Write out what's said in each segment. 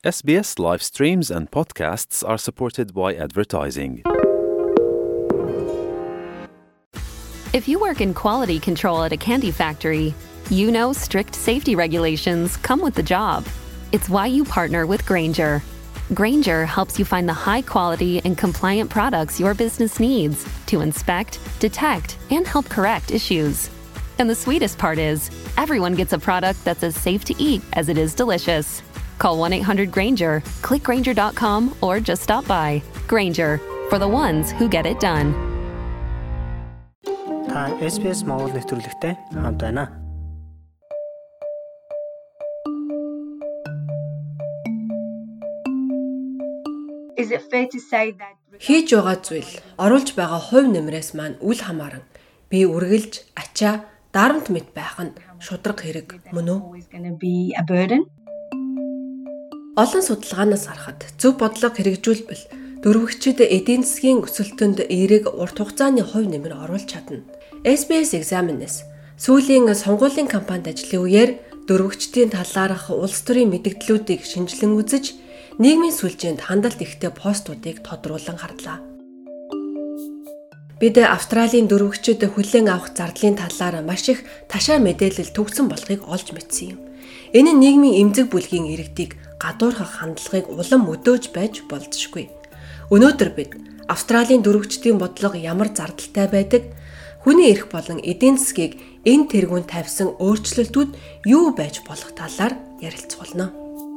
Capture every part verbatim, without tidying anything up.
S B S live streams and podcasts are supported by advertising. If you work in quality control at a candy factory, you know strict safety regulations come with the job. It's why you partner with Grainger. Grainger helps you find the high-quality and compliant products your business needs to inspect, detect, and help correct issues. And the sweetest part is, everyone gets a product that's as safe to eat as it is delicious. Call one eight hundred Grainger, click Grainger dot com, or just stop by. Grainger, for the ones who get it done. Та S B S Монгол нэвтрүүлэгтэй хамт байна. Is it fair to say that хийж байгаа зүйл оруулж байгаа хувь нэмрээс маань үл хамааран би үргэлж ачаа дарамт мэт байх нь шудраг хэрэг мөн үү? always going to be a burden? Олон судалгаанаас харахад зөв бодлого хэрэгжүүлбэл дөрвөгчид эдийн засгийн өсөлтөнд эерэг урт хугацааны хувь нэмэр оруулж чадна. S B S Examine-с сүүлийн сонгуулийн кампанид ажиллах үеэр дөрвөгчдийн талаарх улс төрийн мэдээллүүдийг шинжилэн үзэж нийгмийн сүлжээнд хандлт ихтэй постуудыг тодруулан харлаа. Бид Австралийн дөрвөгчид хүлээн авах зардлын талаар маш их ташаа мэдээлэл төгсөн болохыг олж мэдсэн юм. Энэ нь нийгмийн эмзэг бүлгийн иргэдийг гадуурхах хандлагыг улам өдөөж байж болзошгүй. Өнөөдөр бид Австралийн дөрвөгчдийн бодлого ямар зардалтай байдаг, хүний эрх болон эдийн засгийг энэ тэргүүнд тавьсан өөрчлөлтүүд юу байж болох талаар ярилцуулна.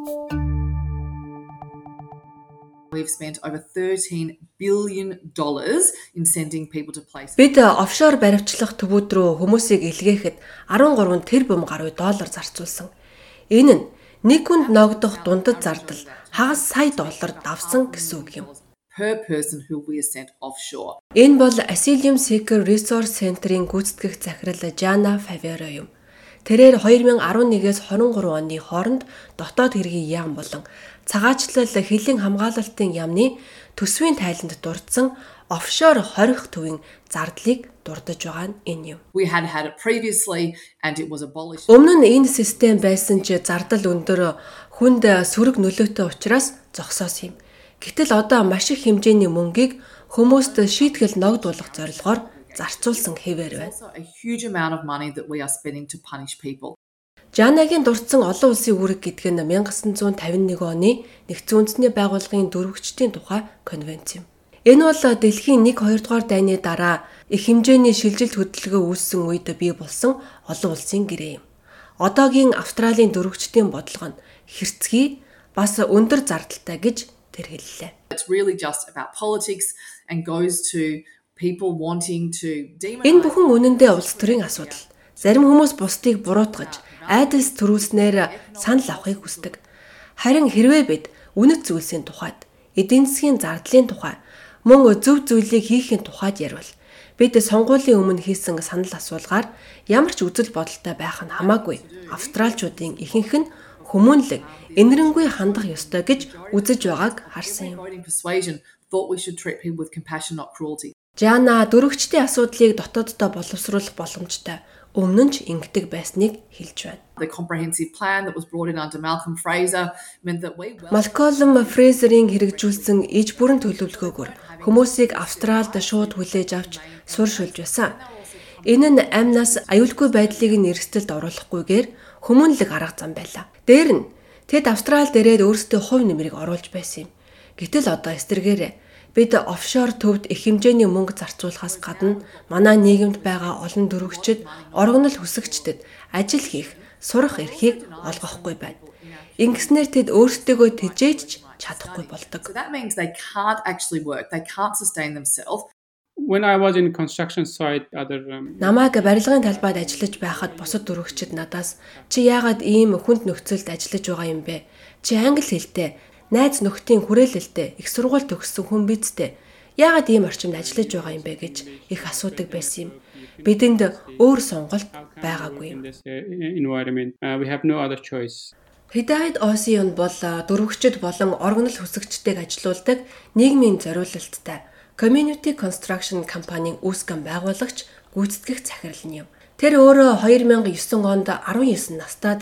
We've spent over thirteen billion dollars in sending people to places. Бид офшор баривчлах төвүүд рүү хүмүүсийг илгээхэд арван гурван тэрбум гаруй доллар зарцуулсан. Энэ нь нэг хүнд ногдох дундад зардал хагас сая доллар давсан гэсэн үг юм. Per person who we sent offshore. Энэ бол Asylum Seeker Resource Center-ийн гүйцэтгэх захирал Jana Favero юм. Тэрээр two thousand eleven-ээс twenty-three оны хооронд дотоод хэргийн яам болон цагаачлал хилийн хамгаалалтын яамны төсвийн тайланд дурдсан офшор хорих төвийн зардлыг дурдж байгаа нь энэ юм. We had had it previously and it was abolished. Өмнө нь энэ систем байсан ч зардал өндөр хүнд сөрөг нөлөөтэй учраас зогсоосон юм. Гэтэл одоо маш их хэмжээний мөнгийг хүмүүст шийтгэл ногдуулах зорилгоор зарцуулсан хэвээр байна. Also a huge amount of money that we are spending to punish people. Жанагийн дурдсан олон улсын үүрэг гэдэг нь nineteen fifty-one оны Нэгдсэн үндэсний байгууллагын дөрвөгчдийн тухай конвенц юм. Энэ бол дэлхийн one two дугаар дайны дараа их хэмжээний шилжилт хөдөлгөөн үүссэн үед бий болсон олон улсын гэрээ юм. Одоогийн Австралийн дөрвөгчдийн бодлого нь хэрцгий бас өндөр зардалтай гэж тэр хэллээ. It's really just about politics and goes to people wanting to demonize. Энэ бүхэн үнэндээ улс төрийн асуудал. Зарим хүмүүс бусдыг буруутгаж, айдас төрүүлснээр санал авахыг хүсдэг. Харин хэрвээ бид үнэт зүйлсийн тухайд, эдийн засгийн зардлын тухай, мөн зөв зүйлийг хийхин тухайд ярил. Бид сонгуулийн өмнө хийсэн санал асуулгаар ямар ч үзэл бодолтой байх нь хамаагүй. Австралчуудын ихэнх нь хүмүүнлэг, энэрэнгүй хандах ёстой гэж үзэж байгааг харсан юм. Voting persuasion thought we should treat people with compassion, not cruelty. Жана дөрвөгчдийн асуудлыг дотооддоо боловсруулах боломжтой. Өмнө нь ч ингэдэг байсныг хэлж байна. The comprehensive plan that was brought in under Malcolm Fraser meant that we Malcolm Fraser-ийн хэрэгжүүлсэн иж бүрэн төлөвлөгөөгөөр хүмүүсийг Австралид шууд хүлээж авч сууршуулж байсан. Энэ нь амнаас аюулгүй байдлыг нь эрсдэлд оруулахгүйгээр хүмүүнлэг арга зам байлаа. Дээр нь тэд Австралид ирээд өөрсдөө хувь нэмрийг оруулж байсан юм. Гэтэл одоо эсвэргээрээ бид офшор төвд их хэмжээний мөнгө зарцуулахаас гадна манай нийгэмд байгаа олон дөрвөгчд, оргонол хүсэгчдэд ажил хийх, сурах эрхийг олгохгүй байна. Ингэснээр тэд өөрсдөө тэжээж чадахгүй болдог. So that means they can't actually work. They can't sustain themselves. When I was in construction site, other um, Намайг барилгын талбайд ажиллаж байхад бусад дөрвөгчд надаас чи яагаад ийм хүнд нөхцөлд ажиллаж байгаа юм бэ? Чи англи хэлтэй, найз нөхдийн хүрээлэлтэй, их сургууль төгссөн хүн бидтэй. Яагаад ийм орчинд ажиллаж байгаа юм бэ гэж их асуудаг байсан юм. Бидэнд өөр сонголт байгаагүй. in this uh, environment, uh, we have no other choice. Hidayat Osion бол дөрвөгчд болон оргонол хүсэгчдэйг ажилуулдаг нийгмийн зориулалттай Community Construction компанийн үүсгэн байгуулагч гүйцэтгэх захирал нь юм. Тэр өөрөө two thousand nine онд nineteen настайд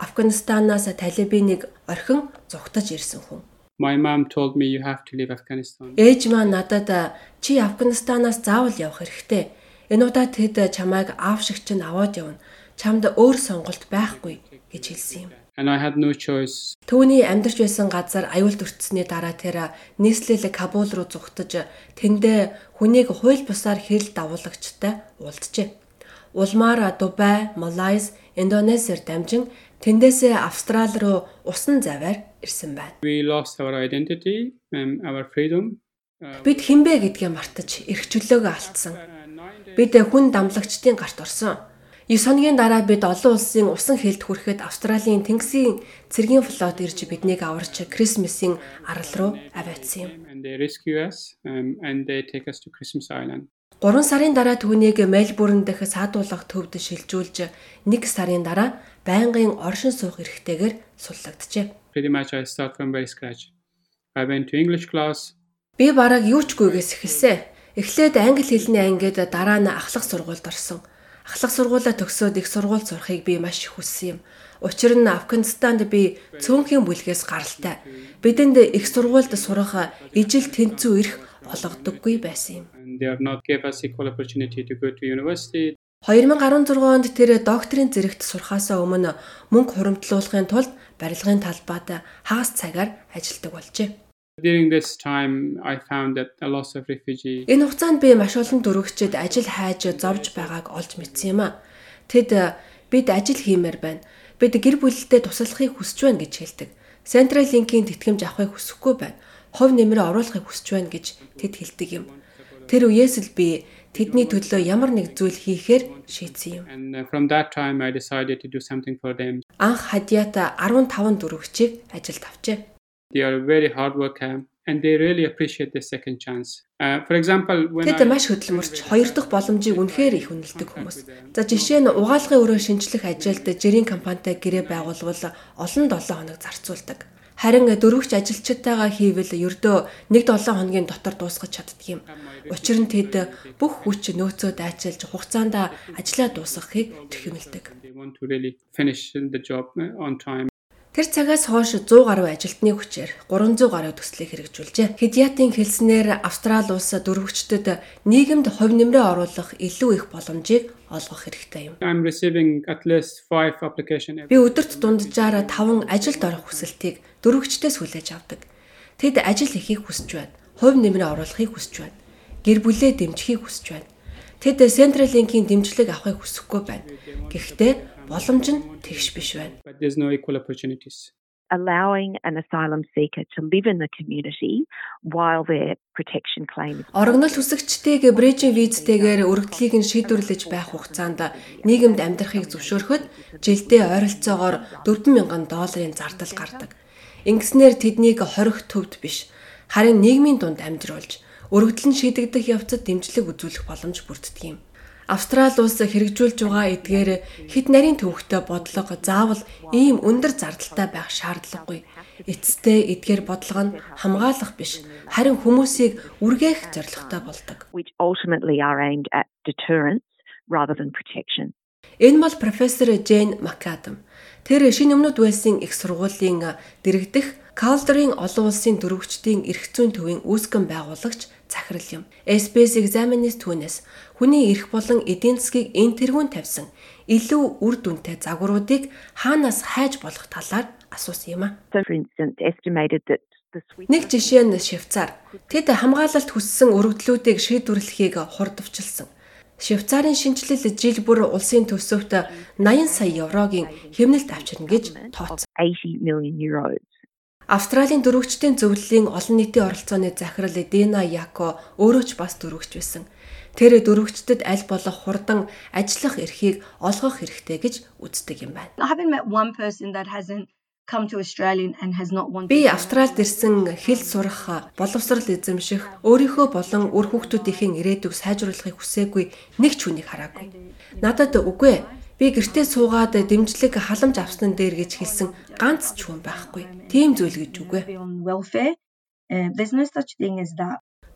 Афганистанаас Талибиныг орхин зугтаж ирсэн хүн. My mom told me you have to leave Afghanistan. Ээж маань надад чи Афганистанаас заавал явах хэрэгтэй. Энэ удаа тэд чамайг аав шиг чинь аваад явна. Чамд өөр сонголт байхгүй гэж хэлсэн юм. And I had no choice. Түүний амьдарч байсан газар аюулт өртсөний дараа тэр нийслэл Кабул руу зугтаж тэндээ хүнийг хууль бусаар хэрэл дагуулагчтай уулзжээ. Улмаар Дубай, Малайз, Индонезиэр дамжин тэндээсээ Австрали руу усан заваар ирсэн байна. We lost our identity and our freedom. Бид хинбэ гэдгээ мартаж эрх чөлөөгөө алдсан. Бид хүн дамлагчдын гарт орсон. Ёс хоногийн дараа бид олон улсын усан хэлд хүрэхэд Австралийн тэнгисийн цэргийн флот ирж биднийг аварч Крисмсийн арал руу аваадсан юм. And they rescue us um, and they take us to Christmas Island. гурван сарын дараа түүнийг Мельбурн дэх саадуулах төвд шилжүүлж нэг сарын дараа байнгын оршин суух эрхтэйгээр суллагджээ. Pretty much I start from very scratch. I went to English class. Би бараг юу ч гүйгээс эхэлсэн. Эхлээд англи хэлний ангид дараа нь ахлах сургуульд орсон. Ахлах сургуулаа төгсөөд их сургууль сурахыг би маш их хүссэн юм. Учир нь Афганистанд би цөөнхийн бүлгээс гаралтай. Бидэнд их сургуульд сурах ижил тэнцүү эрх олгодоггүй байсан юм. They are not give us equal opportunity to go to university. two thousand sixteen онд тэр докторийн зэрэгт сурахаасаа өмнө мөнгө хуримтлуулахын тулд барилгын талбайд хагас цагаар ажилладаг болжээ. During this time I found that a lot of refugees. Энэ хугацаанд би маш олон дөрвөгчд ажил хайж зовж байгааг олж мэдсэн юм а. Тэд бид ажил хиймээр байна. Бид гэр бүлдээ туслахыг хүсэж байна гэж хэлдэг. Central Link-ийн тэтгэмж авахыг хүсэхгүй байна. Хувь нэмрээ оруулахыг хүсэж байна гэж тэд хэлдэг юм. Тэр үеэс л би тэдний төлөө ямар нэг зүйл хийхээр шийдсэн юм. And uh, from that time I decided to do something for them. Анх хадиат fifteen дөрвөгчийг ажилд авчээ. They are very hard worker and they really appreciate the second chance. Uh, for example, when Тэд маш хөдөлмөрч хоёр дахь боломжийг үнэхээр их үнэлдэг хүмүүс. За жишээ нь угаалгын өрөө шинжлэх ажилд жирийн компанитай гэрээ байгуулвал олон долоон хоног зарцуулдаг. Харин дөрвөгч ажилчдтайгаа хийвэл ердөө нэг долоон хоногийн дотор дуусгаж чаддаг юм. Учир нь тэд бүх хүч нөөцөө дайчилж хугацаанд ажлаа дуусгахыг эрхэмлдэг. they want to really finish the job on time. Тэр цагаас хойш one hundred гаруй ажилтны хүчээр three hundred гаруй төслийг хэрэгжүүлжээ. Хидиатын хэлснээр Австрали улс дөрвөгчдөд нийгэмд хувь нэмрээ оруулах илүү их боломжийг олгох хэрэгтэй юм. I'm receiving at least five application every Би өдөрт дунджаар таван ажилд орох хүсэлтийг дөрвөгчдөөс хүлээж авдаг. Тэд ажил хийхийг хүсэж байна. Хувь нэмрээ оруулахыг хүсэж байна. Гэр бүлээ дэмжихийг хүсэж байна. Тэд Central Link-ийн дэмжлэг авахыг хүсэхгүй байна. Гэхдээ боломж нь тэгш биш байна. but there's no equal opportunities. Allowing an asylum seeker to live in the community while their protection claim is Орогнол хүсэгчдийг брэжийн визтэйгээр өргөдлийг нь шийдвэрлэж байх хугацаанд нийгэмд амьдрахыг зөвшөөрөхөд жилдээ ойролцоогоор four thousand долларын зардал гардаг. Ингэснээр тэднийг хорих төвд биш, харин нийгмийн дунд амьдруулж, өргөдөл нь шийдэгдэх явцад дэмжлэг үзүүлэх боломж бүрддэг юм. Австрали улс хэрэгжүүлж байгаа эдгээр хэд нарийн төвөгтэй бодлого заавал ийм өндөр зардалтай байх шаардлагагүй. Эцэстээ эдгээр бодлого нь хамгаалах биш, харин хүмүүсийг үргээх зорилготой болдог. which ultimately are aimed at deterrence rather than protection. Энэ бол профессор Джейн Макадам. Тэр шинэ өмнөд Уэльсийн их сургуулийн дэргэдэх Calderine олон улсын дөрвөгчдийн эрх зүйн төвийн үүсгэн байгуулагч захирал юм. эс би эс Examinist түүнээс хүний эрх болон эдийн засгийг энэ тэргүүн тавьсан илүү үр дүнтэй загваруудыг хаанаас хайж болох талаар асуусан юм а. So, for instance, estimated that the Swiss Нэг жишээ нь Швейцар. Тэд хамгаалалт хүссэн өргөдлүүдийг шийдвэрлэхийг хурдвчилсан. Швейцарын шинжилэл жил бүр улсын төсөвт eighty сая еврогийн хэмнэлт авчирна гэж тооцсон. eighty million euros. Австралийн дөрвөгчдийн зөвлөлийн олон нийтийн оролцооны захирал Дина Яко өөрөө ч бас дөрвөгч байсан. Тэр дөрвөгчдөд аль болох хурдан ажиллах эрхийг олгох хэрэгтэй гэж үздэг юм байна. I haven't met one person that hasn't come to Australia and has not wanted. Би Австралид ирсэн хэл сурах, боловсрол эзэмших, өөрийнхөө болон үр хүүхдүүдийн ирээдүйг сайжруулахыг хүсээгүй нэг ч хүнийг хараагүй. Надад үгүй ээ. Би гэртээ суугаад дэмжлэг халамж авсан дээр гэж хэлсэн ганц ч хүн байхгүй. Тийм зүйл гэж үгүй. Be on welfare. Uh, there's no such thing as that.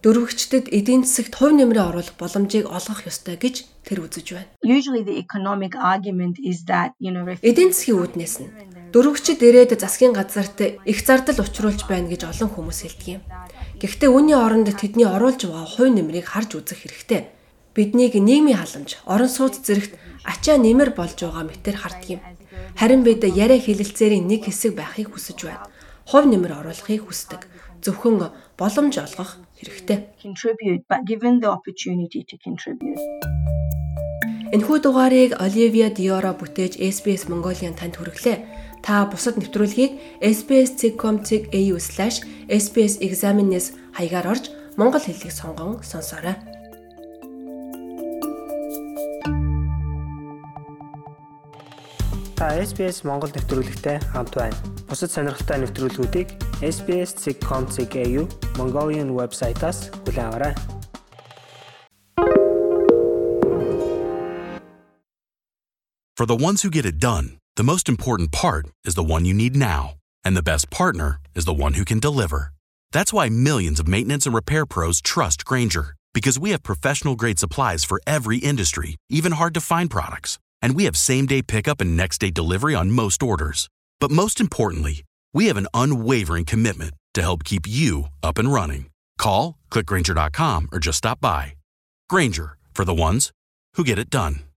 дөрвөгчдөд эдийн засагт хувь нэмрээ оруулах боломжийг олгох ёстой гэж тэр үзэж байна. Usually the economic argument is that, you know, эдийн засгийн үүднээс нь дөрвөгчд ирээд засгийн газарт их зардал учруулж байна гэж олон хүмүүс хэлдэг юм. Гэхдээ үүний оронд тэдний оруулж байгаа хувь нэмрийг харж үзэх хэрэгтэй. Биднийг нийгмийн халамж, орон сууц зэрэгт ачаа нэмэр болж байгаа мэтэр харддаг юм. Харин бид яриа хэлэлцээрийн нэг хэсэг байхыг хүсэж байна. Хувь нэмэр оруулахыг хүсдэг. Зөвхөн боломж олгох хэрэгтэй. Contribute, but given the opportunity to contribute. Энэхүү дугаарыг Оливия Диоро бүтээж эс би эс Mongolian танд хүргэлээ. Та бусад нэвтрүүлгийг эс би эс дот com дот эй ю слэш эс би эс examines хаягаар орж монгол хэллэг сонгон сонсоорой. Та эс би эс Монгол нэвтрүүлэгтэй хамт байна. Бусад сонирхолтой нэвтрүүлгүүдийг эс би эс дот com дот эй ю Mongolian вебсайтаас хүлээн аваарай. For the ones who get it done, the most important part is the one you need now. And the best partner is the one who can deliver. That's why millions of maintenance and repair pros trust Grainger, because we have professional-grade supplies for every industry, even hard-to-find products. And we have same-day pickup and next-day delivery on most orders. But most importantly, we have an unwavering commitment to help keep you up and running. Call, click Grainger dot com, or just stop by. Grainger, for the ones who get it done.